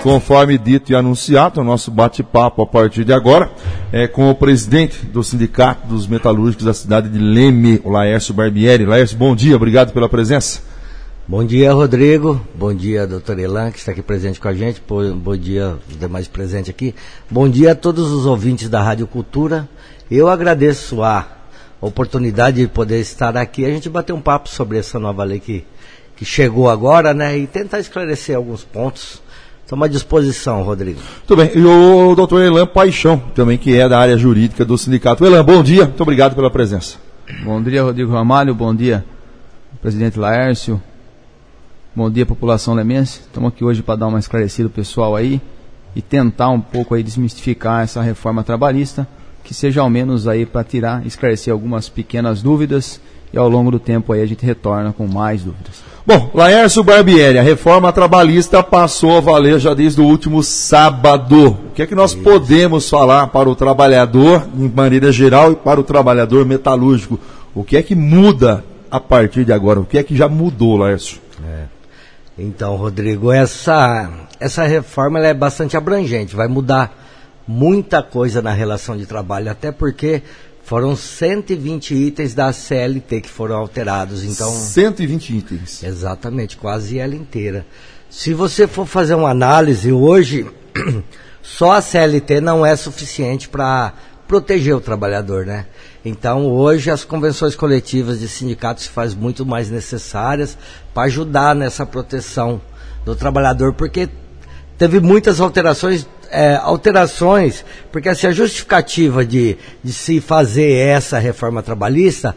Conforme dito e anunciado, o nosso bate-papo a partir de agora é com o presidente do Sindicato dos Metalúrgicos da cidade de Leme, o Laércio Barbieri. Laércio, bom dia, obrigado pela presença. Bom dia, Rodrigo. Bom dia, doutor Elan, que está aqui presente com a gente. Bom dia os demais presentes aqui. Bom dia a todos os ouvintes da Rádio Cultura. Eu agradeço a oportunidade de poder estar aqui. A gente bater um papo sobre essa nova lei que chegou agora, né? E tentar esclarecer alguns pontos. Estamos à disposição, Rodrigo. Muito bem. E o doutor Elan Paixão, também, que é da área jurídica do sindicato. Elan, bom dia. Muito obrigado pela presença. Bom dia, Rodrigo Ramalho. Bom dia, presidente Laércio. Bom dia, população lemense. Estamos aqui hoje para dar uma esclarecida ao pessoal aí e tentar um pouco aí desmistificar essa reforma trabalhista, que seja ao menos aí para esclarecer algumas pequenas dúvidas, e ao longo do tempo aí a gente retorna com mais dúvidas. Bom, Laércio Barbieri, a reforma trabalhista passou a valer já desde o último sábado. O que é que nós podemos falar para o trabalhador, em maneira geral, e para o trabalhador metalúrgico? O que é que muda a partir de agora? O que é que já mudou, Laércio? Então, Rodrigo, essa reforma ela é bastante abrangente, vai mudar muita coisa na relação de trabalho, até porque foram 120 itens da CLT que foram alterados. Então, 120 itens. Exatamente, quase ela inteira. Se você for fazer uma análise hoje, só a CLT não é suficiente para proteger o trabalhador, né? Então, hoje as convenções coletivas de sindicatos se fazem muito mais necessárias para ajudar nessa proteção do trabalhador, porque teve muitas alterações, porque assim, a justificativa de se fazer essa reforma trabalhista,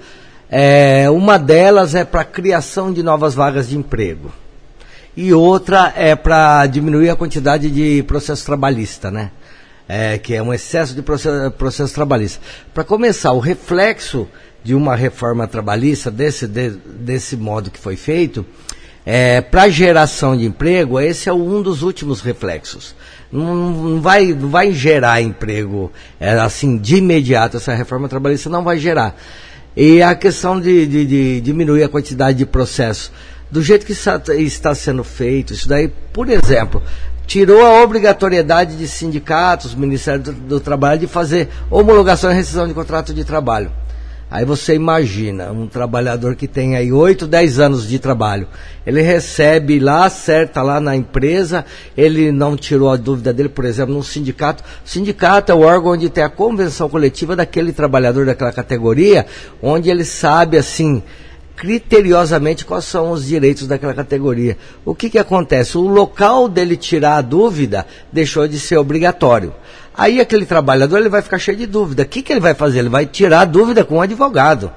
uma delas é para a criação de novas vagas de emprego, e outra é para diminuir a quantidade de processo trabalhista, né? Que é um excesso de processo trabalhista. Para começar, o reflexo de uma reforma trabalhista, desse modo que foi feito, para a geração de emprego, esse é um dos últimos reflexos. Não vai gerar emprego assim de imediato, essa reforma trabalhista não vai gerar. E a questão de diminuir a quantidade de processos, do jeito que está sendo feito, isso daí, por exemplo, tirou a obrigatoriedade de sindicatos, Ministério do Trabalho, de fazer homologação e rescisão de contrato de trabalho. Aí você imagina, um trabalhador que tem aí 8, 10 anos de trabalho, ele recebe lá, acerta lá na empresa, ele não tirou a dúvida dele, por exemplo, num sindicato. O sindicato é o órgão onde tem a convenção coletiva daquele trabalhador daquela categoria, onde ele sabe, assim, criteriosamente quais são os direitos daquela categoria. O que acontece? O local dele tirar a dúvida deixou de ser obrigatório. Aí aquele trabalhador ele vai ficar cheio de dúvida. O que ele vai fazer? Ele vai tirar a dúvida com um advogado.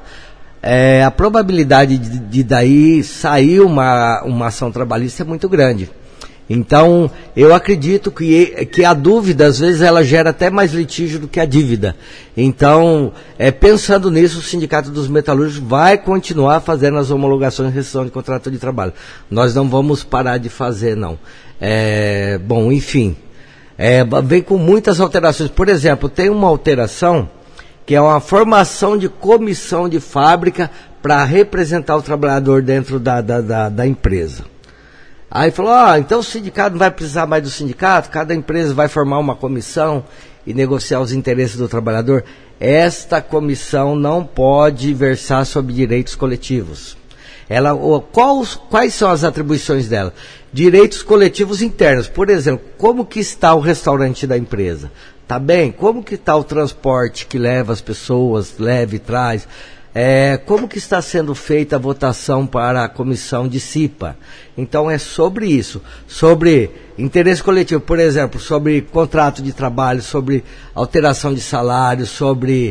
A probabilidade de daí sair uma ação trabalhista é muito grande. Então, eu acredito que a dúvida, às vezes, ela gera até mais litígio do que a dívida. Então, pensando nisso, o Sindicato dos Metalúrgicos vai continuar fazendo as homologações e rescisão de contrato de trabalho. Nós não vamos parar de fazer, não. Bom, enfim, vem com muitas alterações. Por exemplo, tem uma alteração que é uma formação de comissão de fábrica para representar o trabalhador dentro da empresa. Aí falou, então o sindicato não vai precisar mais do sindicato, cada empresa vai formar uma comissão e negociar os interesses do trabalhador. Esta comissão não pode versar sobre direitos coletivos. Quais são as atribuições dela? Direitos coletivos internos. Por exemplo, como que está o restaurante da empresa? Tá bem? Como que está o transporte que leva as pessoas, leva e traz? Como que está sendo feita a votação para a comissão de CIPA? Então é sobre isso, sobre interesse coletivo, por exemplo, sobre contrato de trabalho, sobre alteração de salário, sobre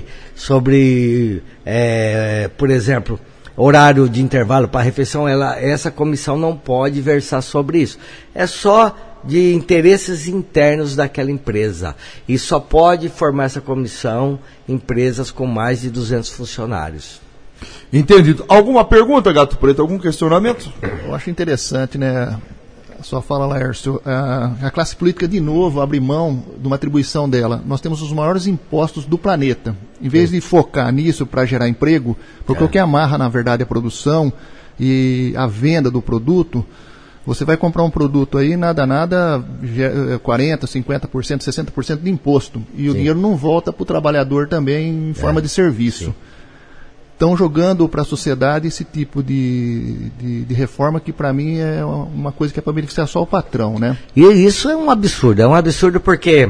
por exemplo, horário de intervalo para refeição. Essa comissão não pode versar sobre isso. É só de interesses internos daquela empresa. E só pode formar essa comissão empresas com mais de 200 funcionários. Entendido. Alguma pergunta, Gato Preto? Algum questionamento? Eu acho interessante, né? Só fala, Laércio, a classe política de novo abre mão de uma atribuição dela. Nós temos os maiores impostos do planeta. Em vez de focar nisso para gerar emprego, porque o que amarra, na verdade, a produção e a venda do produto, Você vai comprar um produto aí, nada, 40%, 50%, 60% de imposto. E o dinheiro não volta para o trabalhador também em forma de serviço. Sim. Estão jogando para a sociedade esse tipo de reforma que, para mim, é uma coisa que é para beneficiar só o patrão, né? E isso é um absurdo porque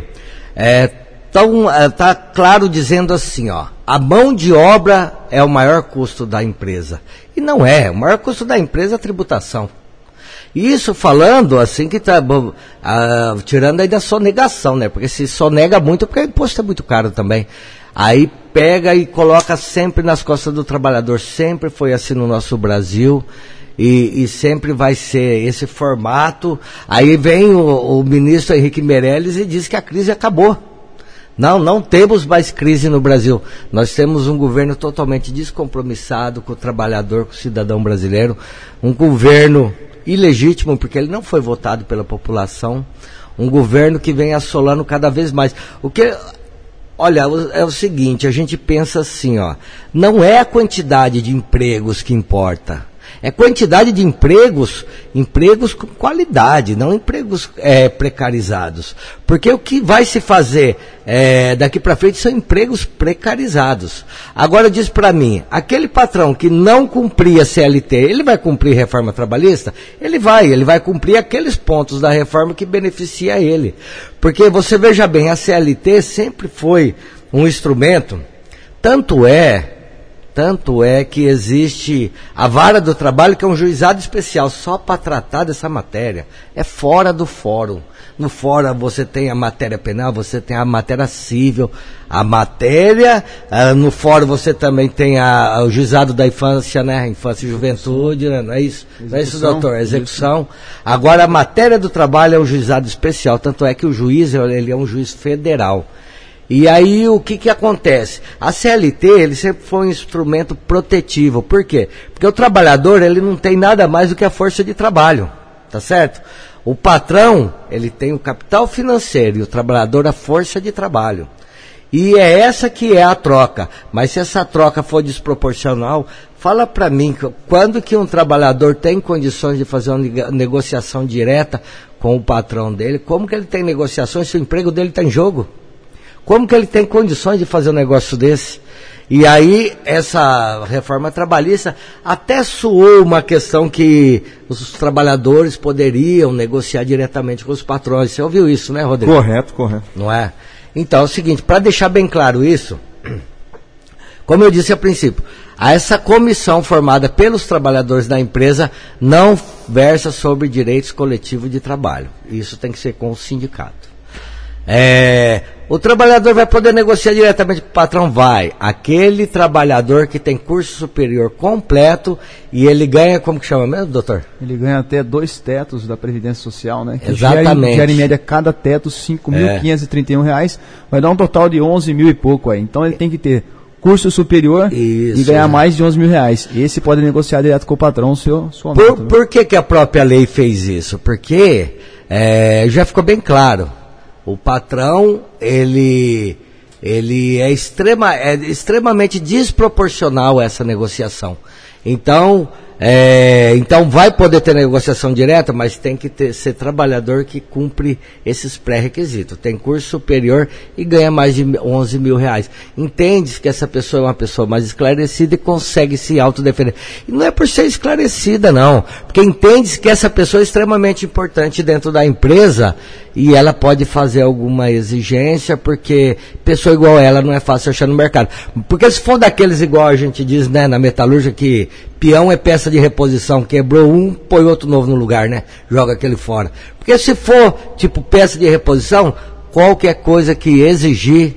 tá claro dizendo assim, ó, a mão de obra é o maior custo da empresa. E não é, o maior custo da empresa é a tributação. Isso falando assim que tá tirando aí da sonegação, né? Porque se sonega muito, porque o imposto é muito caro também. Aí pega e coloca sempre nas costas do trabalhador. Sempre foi assim no nosso Brasil e sempre vai ser esse formato. Aí vem o ministro Henrique Meirelles e diz que a crise acabou. Não temos mais crise no Brasil. Nós temos um governo totalmente descompromissado com o trabalhador, com o cidadão brasileiro. Um governo ilegítimo, porque ele não foi votado pela população. Um governo que vem assolando cada vez mais. Olha, é o seguinte, a gente pensa assim, ó, não é a quantidade de empregos que importa, é quantidade de empregos com qualidade, não empregos precarizados. Porque o que vai se fazer daqui para frente são empregos precarizados. Agora diz para mim, aquele patrão que não cumpria CLT, ele vai cumprir reforma trabalhista? Ele vai cumprir aqueles pontos da reforma que beneficia ele. Porque você veja bem, a CLT sempre foi um instrumento, tanto é que existe a vara do trabalho, que é um juizado especial só para tratar dessa matéria. É fora do fórum. No fórum você tem a matéria penal, você tem a matéria civil, no fórum você também tem o juizado da infância, né? Infância e juventude, né? Não é isso? Não é isso, doutor? A execução. Agora a matéria do trabalho é um juizado especial, tanto é que o juiz, ele é um juiz federal. E aí o que acontece? A CLT, ele sempre foi um instrumento protetivo. Por quê? Porque o trabalhador, ele não tem nada mais do que a força de trabalho, tá certo? O patrão, ele tem o capital financeiro e o trabalhador a força de trabalho. E é essa que é a troca. Mas se essa troca for desproporcional, fala para mim, quando que um trabalhador tem condições de fazer uma negociação direta com o patrão dele, como que ele tem negociações se o emprego dele está em jogo? Como que ele tem condições de fazer um negócio desse? E aí, essa reforma trabalhista até soou uma questão que os trabalhadores poderiam negociar diretamente com os patrões. Você ouviu isso, né, Rodrigo? Correto. Não é? Então, é o seguinte, para deixar bem claro isso, como eu disse a princípio, essa comissão formada pelos trabalhadores da empresa não versa sobre direitos coletivos de trabalho. Isso tem que ser com o sindicato. O trabalhador vai poder negociar diretamente com o patrão? Vai. Aquele trabalhador que tem curso superior completo e ele ganha, como que chama mesmo, doutor? Ele ganha até 2 tetos da Previdência Social, né? Que exatamente. Gera em média cada teto R$5.531, vai dar um total de 11 mil e pouco aí. Então ele tem que ter curso superior e ganhar mais de 11 mil reais. Esse pode negociar direto com o patrão sua meta. Por que a própria lei fez isso? Porque já ficou bem claro. O patrão, ele é extremamente desproporcional a essa negociação. Então vai poder ter negociação direta, mas tem que ser trabalhador que cumpre esses pré-requisitos. Tem curso superior e ganha mais de 11 mil reais. Entende que essa pessoa é uma pessoa mais esclarecida e consegue se autodefender. E não é por ser esclarecida, não. Porque entende que essa pessoa é extremamente importante dentro da empresa e ela pode fazer alguma exigência, porque pessoa igual ela não é fácil achar no mercado. Porque se for daqueles igual a gente diz, né, na metalúrgica, que peão é peça de reposição, quebrou um, põe outro novo no lugar, né? Joga aquele fora. Porque se for, tipo, peça de reposição, qualquer coisa que exigir,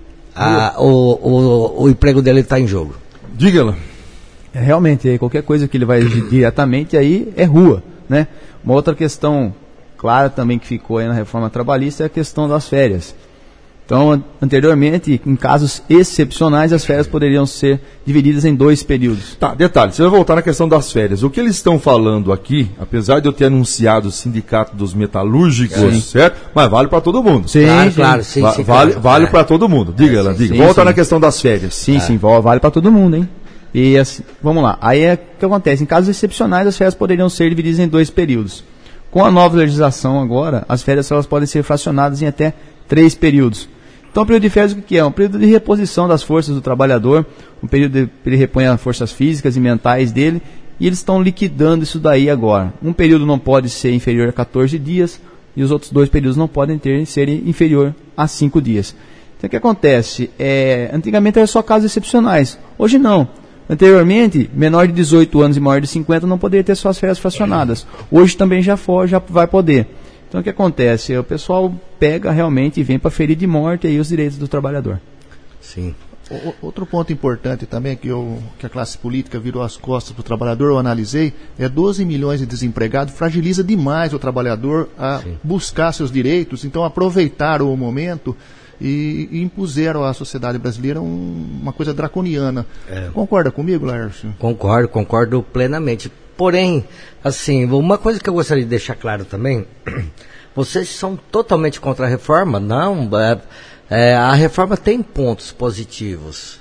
o emprego dele está em jogo. Diga-la. Realmente, qualquer coisa que ele vai exigir diretamente, aí é rua, né? Uma outra questão clara também que ficou aí na reforma trabalhista é a questão das férias. Então, anteriormente, em casos excepcionais, as férias poderiam ser divididas em 2 períodos. Tá, detalhe, você vai voltar na questão das férias. O que eles estão falando aqui, apesar de eu ter anunciado o Sindicato dos Metalúrgicos, certo? Mas vale para todo mundo. Sim, claro. Vale para todo mundo. Diga. Volta na questão das férias. Sim, vale para todo mundo, hein? E assim, vamos lá. Aí o que acontece? Em casos excepcionais, as férias poderiam ser divididas em 2 períodos. Com a nova legislação agora, as férias elas podem ser fracionadas em até 3 períodos. Então, o período de férias o que é? Um período de reposição das forças do trabalhador, um período de ele repõe as forças físicas e mentais dele, e eles estão liquidando isso daí agora. Um período não pode ser inferior a 14 dias, e os outros 2 períodos não podem ser inferior a 5 dias. Então, o que acontece? Antigamente eram só casos excepcionais, hoje não. Anteriormente, menor de 18 anos e maior de 50 não poderia ter suas férias fracionadas. Hoje também já vai poder. Então o que acontece? O pessoal pega realmente e vem para ferir de morte aí os direitos do trabalhador. Sim. Outro ponto importante também que a classe política virou as costas para o trabalhador, eu analisei, 12 milhões de desempregados, fragiliza demais o trabalhador a buscar seus direitos, então aproveitaram o momento e impuseram à sociedade brasileira uma coisa draconiana. Concorda comigo, Laércio? Concordo plenamente. Porém, assim, uma coisa que eu gostaria de deixar claro também, vocês são totalmente contra a reforma? Não, a reforma tem pontos positivos.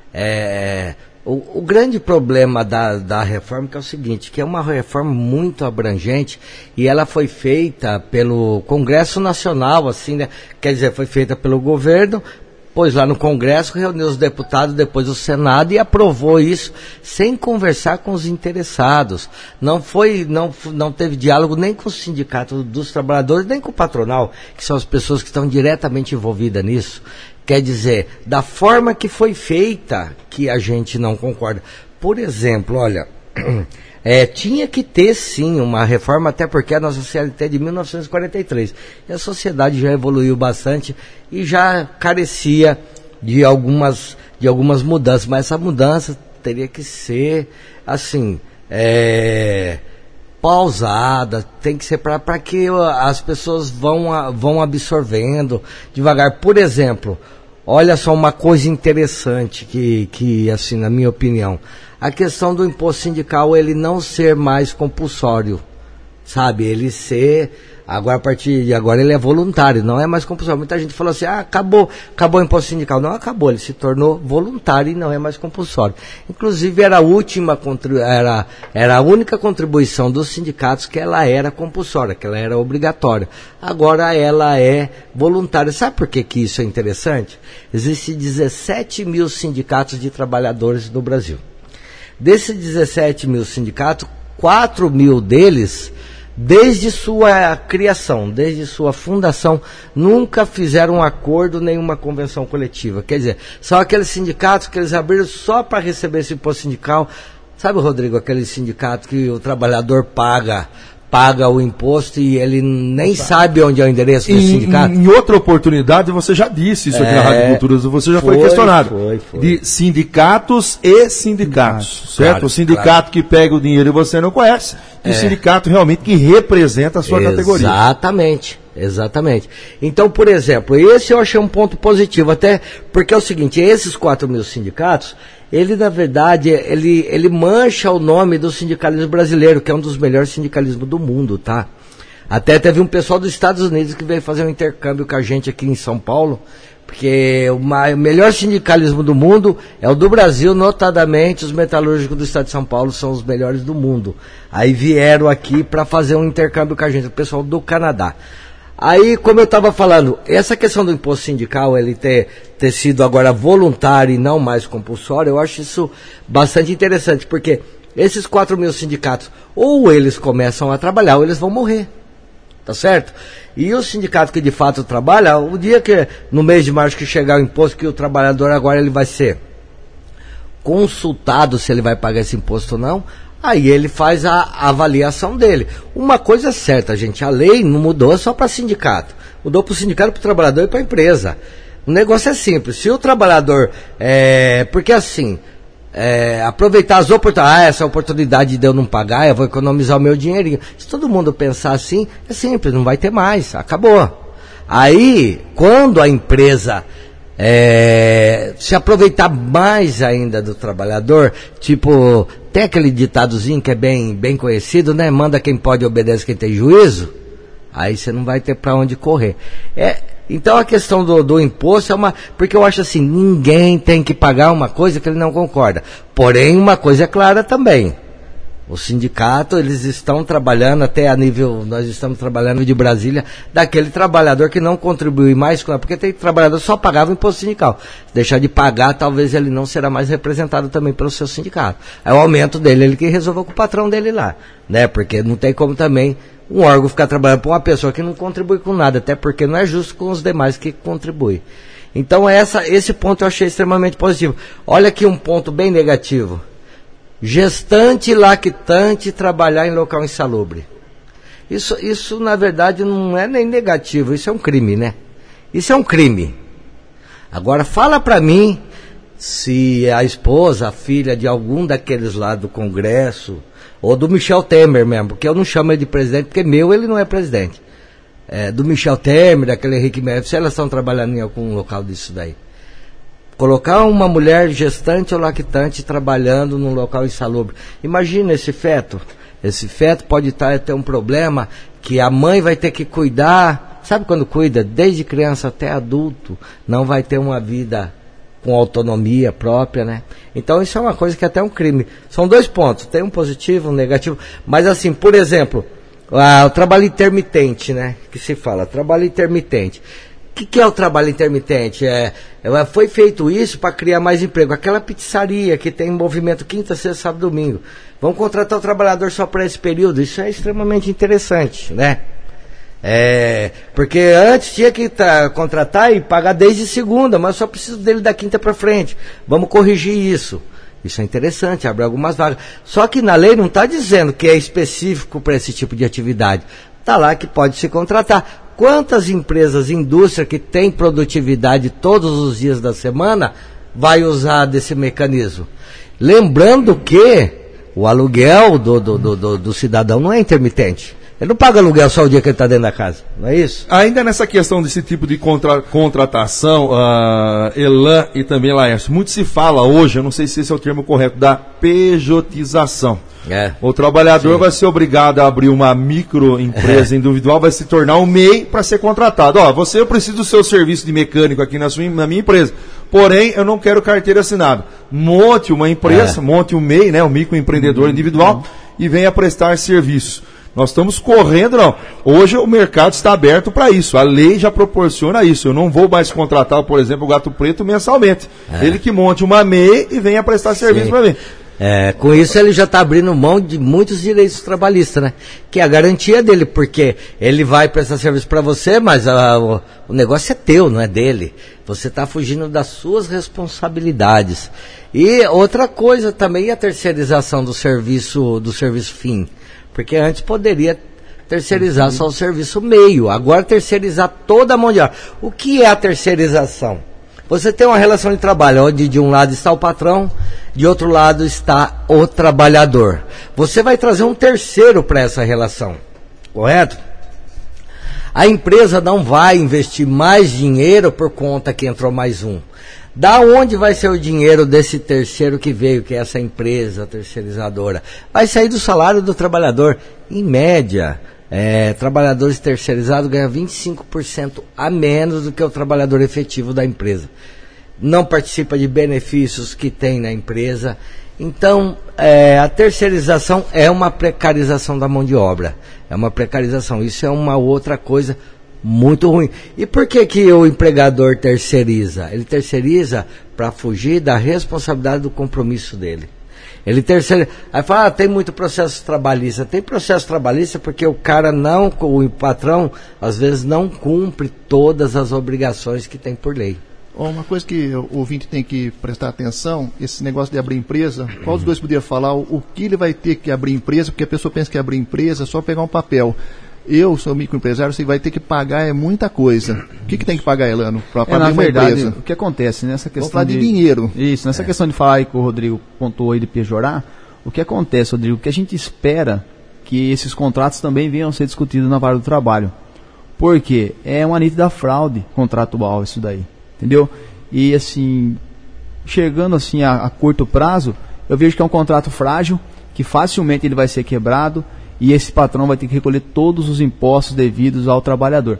O grande problema da reforma que é o seguinte, que é uma reforma muito abrangente e ela foi feita pelo Congresso Nacional, assim, né? Quer dizer, foi feita pelo governo, pôs lá no Congresso, reuniu os deputados, depois o Senado e aprovou isso sem conversar com os interessados. Não teve diálogo nem com o sindicato dos trabalhadores, nem com o patronal, que são as pessoas que estão diretamente envolvidas nisso. Quer dizer, da forma que foi feita, que a gente não concorda. Por exemplo, olha, tinha que ter sim uma reforma, até porque a nossa CLT é de 1943. E a sociedade já evoluiu bastante e já carecia de algumas mudanças. Mas essa mudança teria que ser, assim, pausada, tem que ser para que as pessoas vão absorvendo devagar. Por exemplo, olha só uma coisa interessante que assim, na minha opinião, a questão do imposto sindical, ele não ser mais compulsório, sabe? Ele ser, agora a partir de agora ele é voluntário, não é mais compulsório. Muita gente falou assim, acabou o imposto sindical. Não acabou, ele se tornou voluntário e não é mais compulsório. Inclusive era a única contribuição dos sindicatos que ela era compulsória, que ela era obrigatória. Agora ela é voluntária. Sabe por que isso é interessante? Existem 17 mil sindicatos de trabalhadores no Brasil. Desses 17 mil sindicatos, 4 mil deles, desde sua criação, desde sua fundação, nunca fizeram um acordo, nenhuma convenção coletiva. Quer dizer, são aqueles sindicatos que eles abriram só para receber esse imposto sindical. Sabe, Rodrigo, aquele sindicato que o trabalhador paga o imposto e ele nem sabe onde é o endereço do sindicato? Em outra oportunidade, você já disse isso aqui na Rádio Cultura, você já foi questionado. Foi. De sindicatos e sindicatos, certo? Claro, o sindicato que pega o dinheiro e você não conhece, e o sindicato realmente que representa a sua categoria. Exatamente. Então, por exemplo, esse eu achei um ponto positivo, até porque é o seguinte, esses 4 mil sindicatos, ele, na verdade, ele mancha o nome do sindicalismo brasileiro, que é um dos melhores sindicalismos do mundo, tá? Até teve um pessoal dos Estados Unidos que veio fazer um intercâmbio com a gente aqui em São Paulo, porque o melhor sindicalismo do mundo é o do Brasil, notadamente os metalúrgicos do estado de São Paulo são os melhores do mundo. Aí vieram aqui para fazer um intercâmbio com a gente, o pessoal do Canadá. Aí, como eu estava falando, essa questão do imposto sindical, ele ter sido agora voluntário e não mais compulsório, eu acho isso bastante interessante, porque esses 4 mil sindicatos, ou eles começam a trabalhar, ou eles vão morrer, tá certo? E o sindicato que de fato trabalha, o dia que, no mês de março que chegar o imposto, que o trabalhador agora ele vai ser consultado se ele vai pagar esse imposto ou não, aí ele faz a avaliação dele. Uma coisa é certa, gente, a lei não mudou só para sindicato. Mudou para o sindicato, para o trabalhador e para a empresa. O negócio é simples. Se o trabalhador... porque assim, aproveitar as oportunidades... essa oportunidade de eu não pagar, eu vou economizar o meu dinheirinho. Se todo mundo pensar assim, é simples, não vai ter mais. Acabou. Aí, quando a empresa... se aproveitar mais ainda do trabalhador, tipo, tem aquele ditadozinho que é bem conhecido, né? Manda quem pode, obedece quem tem juízo. Aí você não vai ter para onde correr. Então a questão do imposto é porque eu acho assim, ninguém tem que pagar uma coisa que ele não concorda. Porém, uma coisa é clara também. O sindicato, eles estão trabalhando até a nível, nós estamos trabalhando de Brasília, daquele trabalhador que não contribui mais, porque tem trabalhador que só pagava o imposto sindical. Se deixar de pagar, talvez ele não será mais representado também pelo seu sindicato. Aí o aumento dele, ele que resolveu com o patrão dele lá, né? Porque não tem como também um órgão ficar trabalhando para uma pessoa que não contribui com nada, até porque não é justo com os demais que contribuem. Então esse ponto eu achei extremamente positivo. Olha aqui um ponto bem negativo. Gestante e lactante trabalhar em local insalubre. Isso na verdade não é nem negativo, isso é um crime, né? Isso é um crime. Agora fala pra mim se a esposa, a filha de algum daqueles lá do Congresso, ou do Michel Temer mesmo, porque eu não chamo ele de presidente, porque ele não é presidente. Do Michel Temer, daquele Henrique Meirelles, se elas estão trabalhando em algum local disso daí. Colocar uma mulher gestante ou lactante trabalhando num local insalubre. Imagina esse feto. Esse feto pode ter um problema que a mãe vai ter que cuidar. Sabe quando cuida? Desde criança até adulto. Não vai ter uma vida com autonomia própria, né? Então isso é uma coisa que até é um crime. São 2 pontos. Tem um positivo, um negativo. Mas assim, por exemplo, o trabalho intermitente, né? Que se fala, trabalho intermitente. O que é o trabalho intermitente? Foi feito isso para criar mais emprego. Aquela pizzaria que tem movimento quinta, sexta, sábado, domingo. Vamos contratar o trabalhador só para esse período? Isso é extremamente interessante, né? Porque antes tinha que contratar e pagar desde segunda, mas só preciso dele da quinta para frente. Vamos corrigir isso. Isso é interessante, abre algumas vagas. Só que na lei não está dizendo que é específico para esse tipo de atividade. Está lá que pode se contratar. Quantas empresas, indústria que tem produtividade todos os dias da semana vai usar desse mecanismo? Lembrando que o aluguel do cidadão não é intermitente. Ele não paga aluguel só o dia que ele está dentro da casa, não é isso? Ainda nessa questão desse tipo de contratação, Elan e também Laércio, muito se fala hoje, eu não sei se esse é o termo correto, da pejotização. O trabalhador vai ser obrigado a abrir uma microempresa individual, vai se tornar um MEI para ser contratado. Eu preciso do seu serviço de mecânico aqui na minha empresa, porém eu não quero carteira assinada. Monte uma empresa, monte um MEI, né, um microempreendedor individual, e venha prestar serviço. Nós estamos correndo, não. Hoje o mercado está aberto para isso. A lei já proporciona isso. Eu não vou mais contratar, por exemplo, o Gato Preto mensalmente. Ele que monte uma MEI e venha prestar serviço para mim. Com isso ele já está abrindo mão de muitos direitos trabalhistas, né? Que é a garantia dele, porque ele vai prestar serviço para você, mas o negócio é teu, não é dele. Você está fugindo das suas responsabilidades. E outra coisa também é a terceirização do serviço fim. Porque antes poderia terceirizar só o serviço meio, agora terceirizar toda a mão de obra. O que é a terceirização? Você tem uma relação de trabalho, onde de um lado está o patrão, de outro lado está o trabalhador. Você vai trazer um terceiro para essa relação, correto? A empresa não vai investir mais dinheiro por conta que entrou mais um. Da onde vai ser o dinheiro desse terceiro que veio, que é essa empresa terceirizadora? Vai sair do salário do trabalhador. Em média, trabalhadores terceirizados ganham 25% a menos do que o trabalhador efetivo da empresa. Não participa de benefícios que tem na empresa. Então, a terceirização é uma precarização da mão de obra. É uma precarização. Isso é uma outra coisa muito ruim. E por que o empregador terceiriza? Ele terceiriza para fugir da responsabilidade do compromisso dele. Ele terceiriza. Aí fala, tem muito processo trabalhista. Tem processo trabalhista porque o patrão, às vezes não cumpre todas as obrigações que tem por lei. Uma coisa que o ouvinte tem que prestar atenção, esse negócio de abrir empresa, qual dos dois podia falar o que ele vai ter que abrir empresa, porque a pessoa pensa que abrir empresa é só pegar um papel. Eu sou microempresário, você vai ter que pagar muita coisa. O que tem que pagar, Elano, para abrir uma empresa? O que acontece nessa questão Vamos falar de dinheiro. Isso, nessa questão de falar aí que o Rodrigo pontuou aí de pejorar, o que acontece, Rodrigo, que a gente espera que esses contratos também venham a ser discutidos na vara do trabalho. Porque é uma nítida fraude contratual isso daí, entendeu? E assim, chegando assim a curto prazo, eu vejo que é um contrato frágil, que facilmente ele vai ser quebrado, e esse patrão vai ter que recolher todos os impostos devidos ao trabalhador.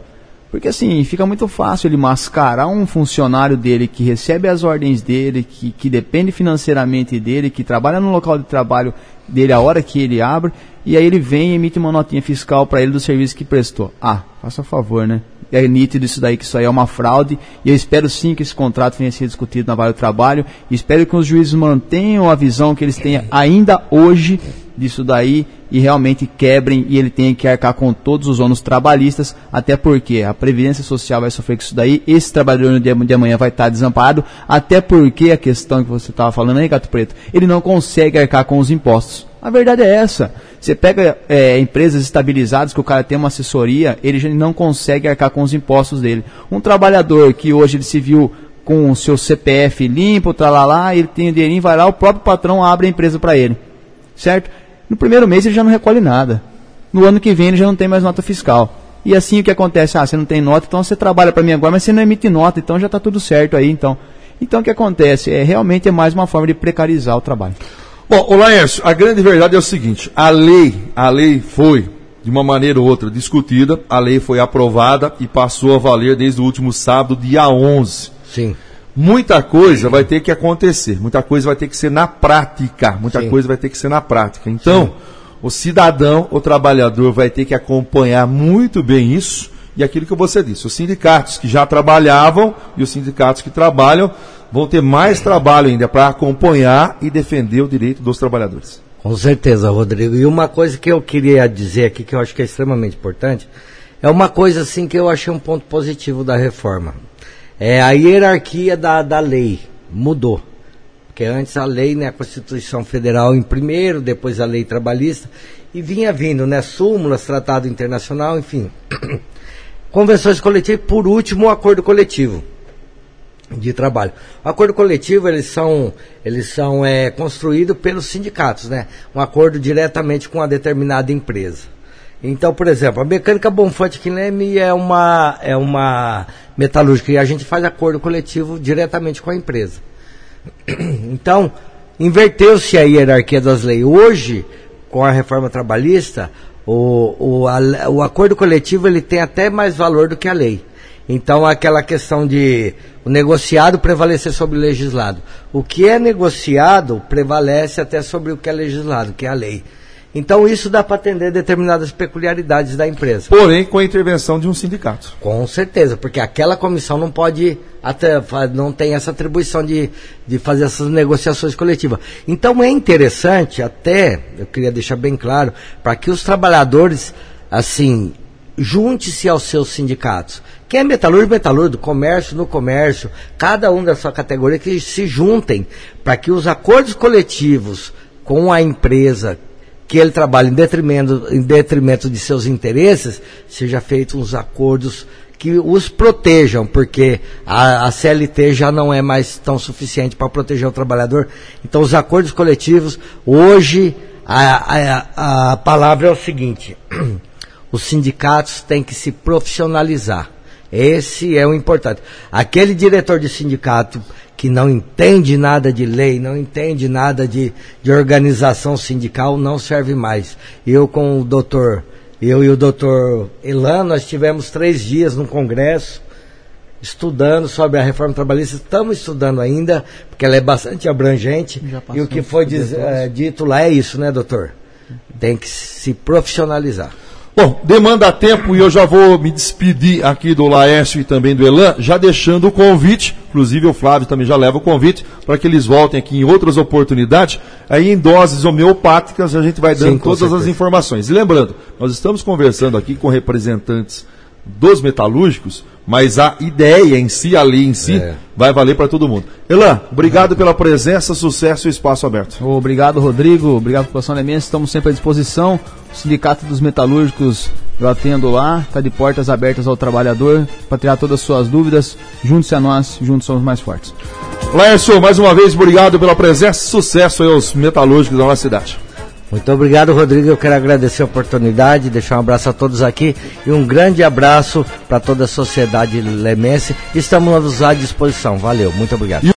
Porque assim, fica muito fácil ele mascarar um funcionário dele que recebe as ordens dele, que depende financeiramente dele, que trabalha no local de trabalho dele a hora que ele abre, e aí ele vem e emite uma notinha fiscal para ele do serviço que prestou. Ah, faça favor, né? É nítido isso daí, que isso aí é uma fraude, e eu espero sim que esse contrato venha a ser discutido na Vara do Trabalho, e espero que os juízes mantenham a visão que eles têm ainda hoje disso daí, e realmente quebrem, e ele tenha que arcar com todos os ônus trabalhistas, até porque a Previdência Social vai sofrer com isso daí, esse trabalhador no dia de amanhã vai estar desamparado, até porque a questão que você estava falando aí, Gato Preto, ele não consegue arcar com os impostos. A verdade é essa. Você pega empresas estabilizadas que o cara tem uma assessoria, ele já não consegue arcar com os impostos dele. Um trabalhador que hoje ele se viu com o seu CPF limpo, tralalá, ele tem o dinheirinho, vai lá, o próprio patrão abre a empresa para ele. Certo? No primeiro mês ele já não recolhe nada. No ano que vem ele já não tem mais nota fiscal. E assim o que acontece? Ah, você não tem nota, então você trabalha para mim agora, mas você não emite nota, então já está tudo certo aí. Então o que acontece? Realmente é mais uma forma de precarizar o trabalho. Bom, ô Laércio, a grande verdade é o seguinte, a lei foi, de uma maneira ou outra, discutida, a lei foi aprovada e passou a valer desde o último sábado, dia 11. Sim. Muita coisa vai ter que acontecer, muita coisa vai ter que ser na prática, coisa vai ter que ser na prática. Então, o cidadão, o trabalhador vai ter que acompanhar muito bem isso, e aquilo que você disse, os sindicatos que já trabalhavam e os sindicatos que trabalham vão ter mais trabalho ainda para acompanhar e defender o direito dos trabalhadores. Com certeza, Rodrigo. E uma coisa que eu queria dizer aqui, que eu acho que é extremamente importante, é uma coisa assim que eu achei um ponto positivo da reforma. É a hierarquia da lei mudou. Porque antes a lei, né, a Constituição Federal em primeiro, depois a lei trabalhista, e vinha vindo, né, súmulas, tratado internacional, enfim, convenções coletivas, por último o acordo coletivo de trabalho. O acordo coletivo, eles são construídos pelos sindicatos, né? Um acordo diretamente com uma determinada empresa. Então, por exemplo, a Mecânica Bonfante Quileme é uma metalúrgica e a gente faz acordo coletivo diretamente com a empresa. Então, inverteu-se a hierarquia das leis. Hoje, com a reforma trabalhista, o acordo coletivo ele tem até mais valor do que a lei. Então, aquela questão de o negociado prevalecer sobre o legislado. O que é negociado prevalece até sobre o que é legislado, que é a lei. Então, isso dá para atender determinadas peculiaridades da empresa. Porém, com a intervenção de um sindicato. Com certeza, porque aquela comissão não pode, não tem essa atribuição de fazer essas negociações coletivas. Então, é interessante, até, eu queria deixar bem claro, para que os trabalhadores, assim, junte-se aos seus sindicatos. Quem é metalúrgico, comércio, no comércio, cada um da sua categoria, que se juntem para que os acordos coletivos com a empresa que ele trabalha em detrimento de seus interesses, seja feitos uns acordos que os protejam, porque a CLT já não é mais tão suficiente para proteger o trabalhador. Então, os acordos coletivos, hoje, a palavra é o seguinte: os sindicatos têm que se profissionalizar. Esse é o importante. Aquele diretor de sindicato que não entende nada de lei, não entende nada de organização sindical, não serve mais. Eu e o doutor Elan, nós tivemos 3 dias no Congresso, estudando sobre a reforma trabalhista. Estamos estudando ainda, porque ela é bastante abrangente, e o que foi dito lá é isso, né, doutor? Tem que se profissionalizar. Bom, demanda tempo e eu já vou me despedir aqui do Laércio e também do Elan, já deixando o convite, inclusive o Flávio também já leva o convite, para que eles voltem aqui em outras oportunidades, aí em doses homeopáticas a gente vai dando todas as informações. E lembrando, nós estamos conversando aqui com representantes dos metalúrgicos, mas a ideia em si, a lei em si, vai valer para todo mundo. Elan, obrigado pela presença, sucesso e espaço aberto. Obrigado, Rodrigo, obrigado, população lemense, estamos sempre à disposição. O Sindicato dos Metalúrgicos, eu atendo lá, está de portas abertas ao trabalhador, para tirar todas as suas dúvidas. Junte-se a nós, juntos somos mais fortes. Laércio, mais uma vez, obrigado pela presença, sucesso aí aos metalúrgicos da nossa cidade. Muito obrigado, Rodrigo. Eu quero agradecer a oportunidade, deixar um abraço a todos aqui e um grande abraço para toda a sociedade lemense. Estamos à disposição. Valeu, muito obrigado.